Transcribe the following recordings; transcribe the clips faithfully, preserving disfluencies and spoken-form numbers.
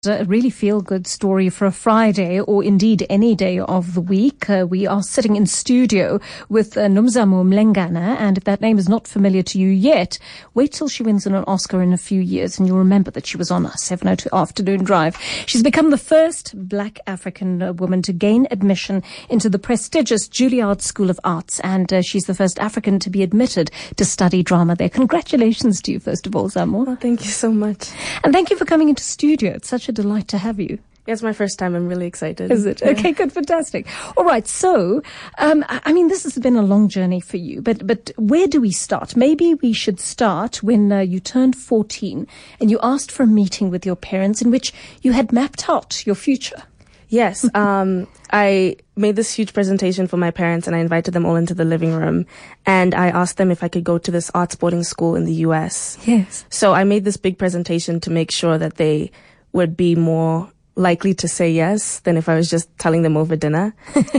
A really feel-good story for a Friday, or indeed any day of the week. Uh, we are sitting in studio with uh, Nomzamo Mlengana, and if that name is not familiar to you yet, wait till she wins an Oscar in a few years and you'll remember that she was on our seven oh two Afternoon Drive. She's become the first black African uh, woman to gain admission into the prestigious Juilliard School of Arts, and uh, she's the first African to be admitted to study drama there. Congratulations to you, first of all, Zamo. Oh, thank you so much. And thank you for coming into studio. It's such a delight to have you. Yeah, it's my first time. I'm really excited. Is it? Yeah. Okay, good, fantastic. All right, so, um, I mean, this has been a long journey for you, but but where do we start? Maybe we should start when uh, you turned fourteen and you asked for a meeting with your parents in which you had mapped out your future. Yes, um, I made this huge presentation for my parents and I invited them all into the living room and I asked them if I could go to this arts boarding school in the U S. Yes. So I made this big presentation to make sure that they would be more likely to say yes than if I was just telling them over dinner.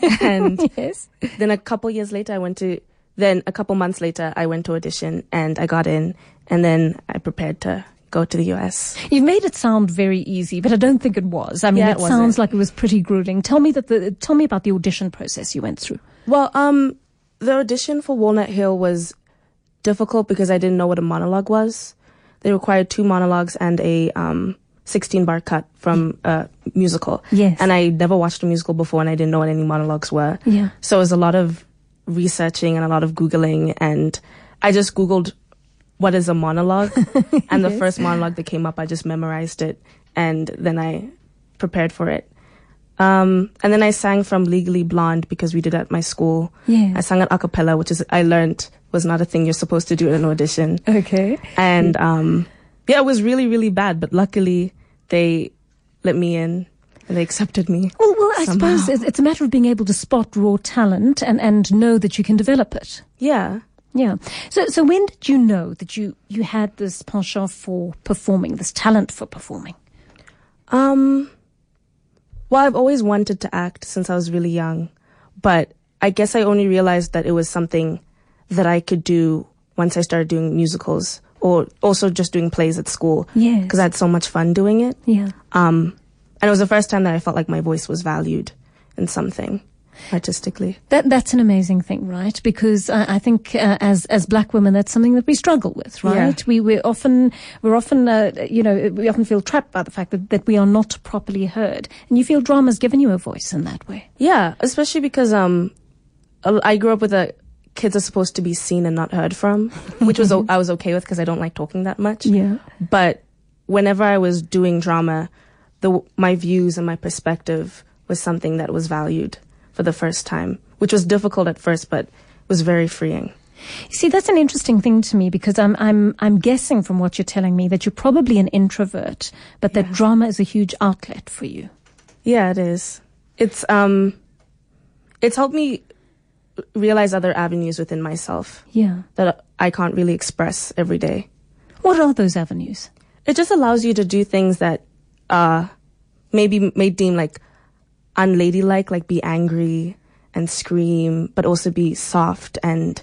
And yes. Then a couple years later, I went to, then a couple months later, I went to audition and I got in and then I prepared to go to the U S. You've made it sound very easy, but I don't think it was. I mean, Yeah, it, it sounds wasn't. like it was pretty grueling. Tell me that the, tell me about the audition process you went through. Well, um, the audition for Walnut Hill was difficult because I didn't know what a monologue was. They required two monologues and a, um, sixteen bar cut from a musical. Yes. And I never watched a musical before and I didn't know what any monologues were. Yeah. So it was a lot of researching and a lot of Googling, and I just Googled what is a monologue. And the Yes. first monologue that came up, I just memorized it and then I prepared for it. Um, and then I sang from Legally Blonde because we did it at my school. Yes. I sang it a cappella, which is, I learned was not a thing you're supposed to do in an audition. Okay. And, um, yeah, it was really, really bad, but luckily they let me in and they accepted me. Well, well I somehow. suppose it's, it's a matter of being able to spot raw talent and, and know that you can develop it. Yeah. Yeah. So, so when did you know that you, you had this penchant for performing, this talent for performing? Um, well, I've always wanted to act since I was really young, but I guess I only realized that it was something that I could do once I started doing musicals or also just doing plays at school. Yes. Because I had so much fun doing it. Yeah. Um, and it was the first time that I felt like my voice was valued in something artistically. That that's an amazing thing, right? Because uh, I think uh, as as black women, that's something that we struggle with, right? Yeah. We we're often we're often uh, you know we often feel trapped by the fact that, that we are not properly heard, and you feel drama's given you a voice in that way. Yeah, especially because um, I grew up with a kids are supposed to be seen and not heard from, which was o- I was okay with because I don't like talking that much. Yeah. But whenever I was doing drama, the my views and my perspective was something that was valued for the first time, which was difficult at first, but was very freeing. You see, that's an interesting thing to me because I'm I'm I'm guessing from what you're telling me that you're probably an introvert, but that Yeah. drama is a huge outlet for you. Yeah, it is. It's um, it's helped me realize other avenues within myself Yeah. that I can't really express every day. What are those avenues? It just allows you to do things that uh maybe may deem like unladylike, like be angry and scream, but also be soft and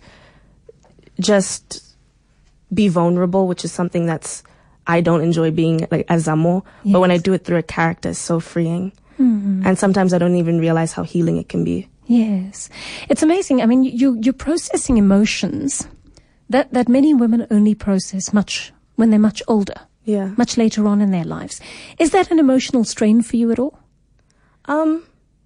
just be vulnerable, which is something that's I don't enjoy being like as Zamo. But when I Yes. do it through a character, it's so freeing. Mm-hmm. And sometimes I don't even realize how healing it can be. Yes. It's amazing. I mean, you, you're processing emotions that, that many women only process much when they're much older, Yeah. much later on in their lives. Is that an emotional strain for you at all? Um,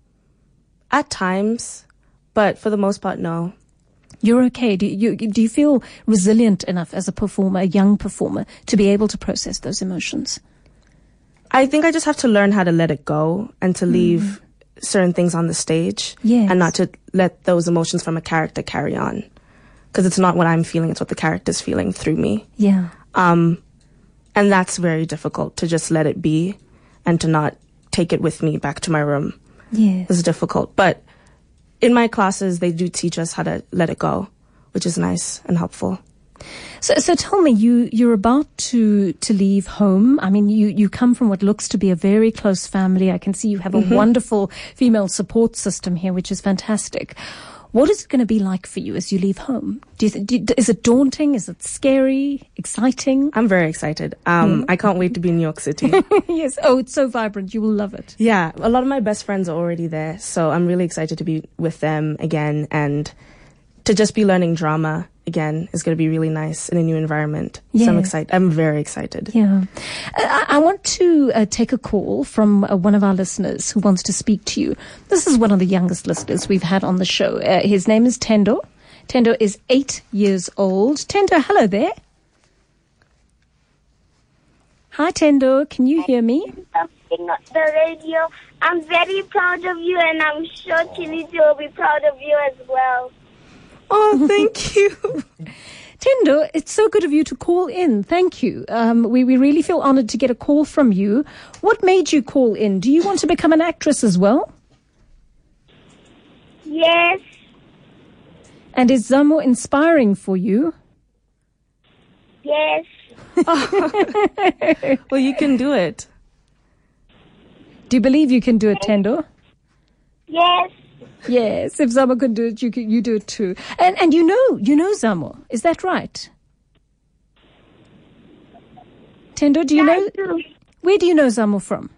at times, but for the most part, no. You're okay. Do you, do you feel resilient enough as a performer, a young performer, to be able to process those emotions? I think I just have to learn how to let it go and to leave certain things on the stage. Yes. And not to let those emotions from a character carry on. Because it's not what I'm feeling, it's what the character's feeling through me. Yeah. Um, and that's very difficult, to just let it be and to not take it with me back to my room. Yes. It's difficult. But in my classes, they do teach us how to let it go, which is nice and helpful. So, so tell me, you, you're about to, to leave home. I mean, you, you come from what looks to be a very close family. I can see you have a Mm-hmm. wonderful female support system here, which is fantastic. What is it going to be like for you as you leave home? Do you th- do, is it daunting? Is it scary? Exciting? I'm very excited. Um, mm. I can't wait to be in New York City. Yes. Oh, it's so vibrant. You will love it. Yeah. A lot of my best friends are already there. So I'm really excited to be with them again, and to just be learning drama again is going to be really nice in a new environment. Yes. So I'm excited. I'm very excited. Yeah. I, I want to uh, take a call from uh, one of our listeners who wants to speak to you. This is one of the youngest listeners we've had on the show. Uh, his name is Tendo. Tendo is eight years old. Tendo, hello there. Hi, Tendo. Can you hear me? The radio. I'm very proud of you, and I'm sure Chiniti will be proud of you as well. Oh, thank you. Tendo, it's so good of you to call in. Thank you. Um, we, we really feel honored to get a call from you. What made you call in? Do you want to become an actress as well? Yes. And is Zamo inspiring for you? Yes. Well, you can do it. Do you believe you can do it, Tendo? Yes. Yes, if Zamo can do it, you can, you do it too. And and you know, you know Zamo, is that right? Tendo, do you I know? do. Where do you know Zamo from?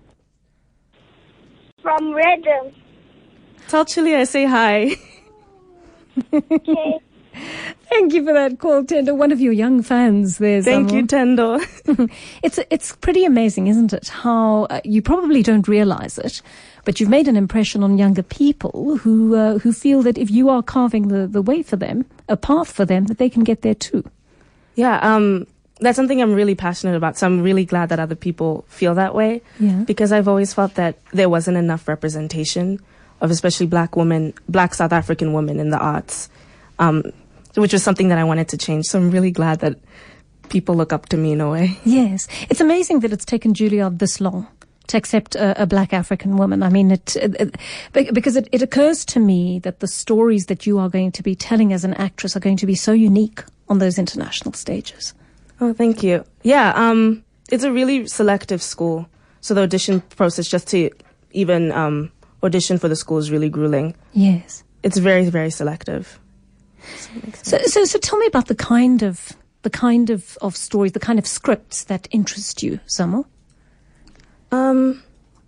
From Rhythm. Tell Chili I say hi. Okay. Thank you for that call, Tendo. One of your young fans there, Zamo. Thank you, Tendo. It's it's pretty amazing, isn't it? How uh, you probably don't realize it, but you've made an impression on younger people who uh, who feel that if you are carving the, the way for them, a path for them, that they can get there too. Yeah, um, that's something I'm really passionate about. So I'm really glad that other people feel that way. Yeah. Because I've always felt that there wasn't enough representation of especially black women, black South African women in the arts. Um, which was something that I wanted to change. So I'm really glad that people look up to me in a way. Yes. It's amazing that it's taken Juilliard this long to accept a, a black African woman. I mean, it, it, it because it, it occurs to me that the stories that you are going to be telling as an actress are going to be so unique on those international stages. Oh, thank you. Yeah, um, it's a really selective school. So the audition process just to even um, audition for the school is really grueling. Yes. It's very, very selective. So, so, so tell me about the kind of the kind of, of stories, the kind of scripts that interest you, Zamo. Um,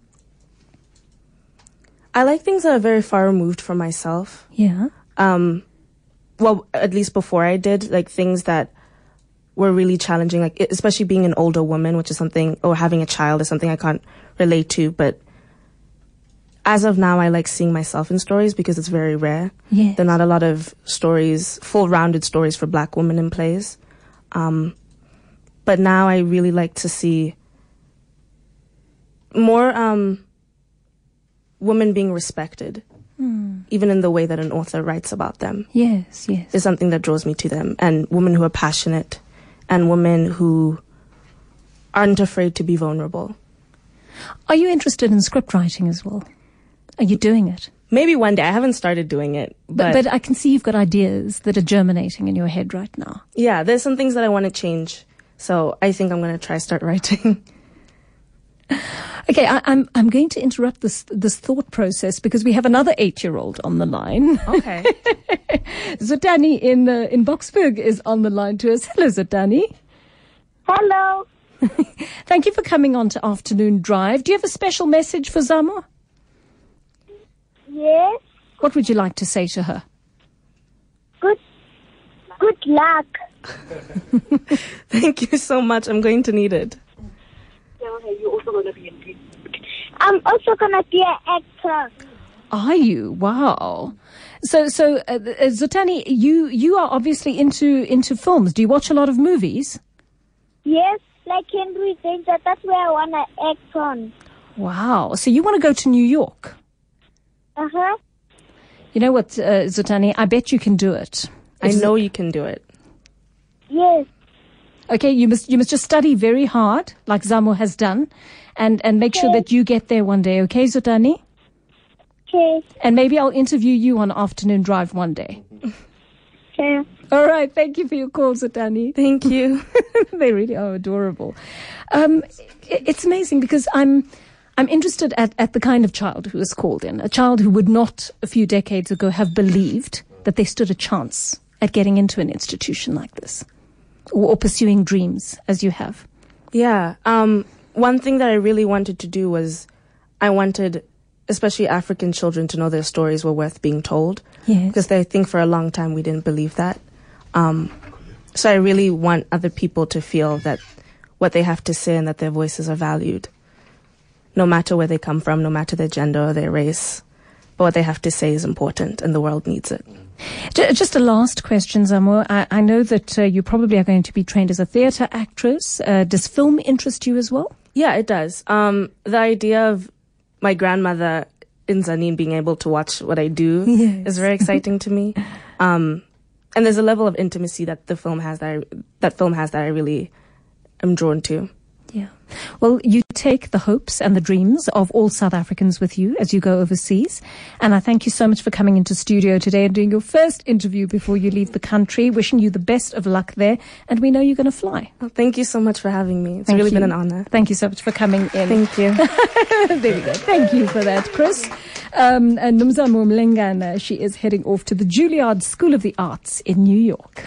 I like things that are very far removed from myself. Yeah. Um, well, at least before I did, like things that were really challenging, like especially being an older woman, which is something, or having a child is something I can't relate to, but as of now, I like seeing myself in stories because it's very rare. Yes. There are not a lot of stories, full-rounded stories for black women in plays. Um, but now I really like to see more um, women being respected, mm. even in the way that an author writes about them. Yes, yes. Is something that draws me to them. And women who are passionate and women who aren't afraid to be vulnerable. Are you interested in script writing as well? Are you doing it? Maybe one day. I haven't started doing it. But, but, but I can see you've got ideas that are germinating in your head right now. Yeah, there's some things that I want to change. So I think I'm going to try start writing. Okay, I, I'm I'm going to interrupt this this thought process because we have another eight-year-old on the line. Okay. Zotani in uh, in Boksburg is on the line to us. Hello, Zotani. Hello. Thank you for coming on to Afternoon Drive. Do you have a special message for Zamo? Yes. What would you like to say to her? Good. Good luck. Thank you so much. I'm going to need it. I'm also gonna be an actor. Are you? Wow. So, so uh, uh, Zotani, you you are obviously into into films. Do you watch a lot of movies? Yes, like Henry Danger. That's where I wanna act on. Wow. So you want to go to New York? Uh huh. You know what, uh, Zotani? I bet you can do it. I know you can do it. Yes. Okay, you must you must just study very hard, like Zamo has done, and, and make sure Okay. that you get there one day, okay, Zotani? Okay. And maybe I'll interview you on Afternoon Drive one day. Okay. All right, thank you for your call, Zotani. Thank you. They really are adorable. Um, i- it's amazing because I'm I'm interested at, at the kind of child who is called in, a child who would not a few decades ago have believed that they stood a chance at getting into an institution like this, or, or pursuing dreams as you have? Yeah. Um, one thing that I really wanted to do was I wanted, especially African children, to know their stories were worth being told. Yes. Because I think for a long time we didn't believe that. Um, so I really want other people to feel that what they have to say and that their voices are valued, no matter where they come from, no matter their gender or their race. But what they have to say is important, and the world needs it. Just a last question, Zamo. I, I know that uh, you probably are going to be trained as a theatre actress. Uh, does film interest you as well? Yeah, it does. Um, the idea of my grandmother in Zanin being able to watch what I do yes. is very exciting to me. Um, and there's a level of intimacy that the film has that I, that film has that I really am drawn to. Yeah. Well, you take the hopes and the dreams of all South Africans with you as you go overseas. And I thank you so much for coming into studio today and doing your first interview before you leave the country. Wishing you the best of luck there. And we know you're going to fly. Well, thank you so much for having me. It's thank really you. been an honor. Thank you so much for coming in. Thank you. There we go. Thank you for that, Chris. Um, and Nomzamo Mlengana, she is heading off to the Juilliard School of the Arts in New York.